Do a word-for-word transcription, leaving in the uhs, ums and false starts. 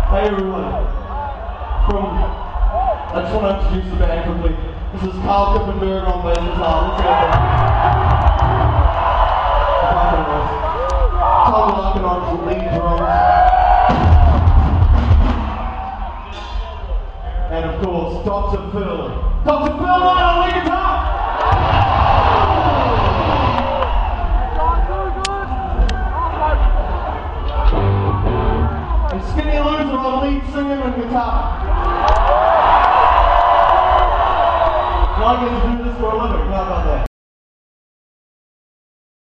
Hey everyone, from, I just want to introduce the band quickly. This is Kyle Kippenberg on bass guitar. Let's go. Tom Larkin on lead drums. And of course, Doctor Phil. Doctor Phil on lead guitar! And Skinny Loser on lead singing and guitar. I get to do this for a living, how about that?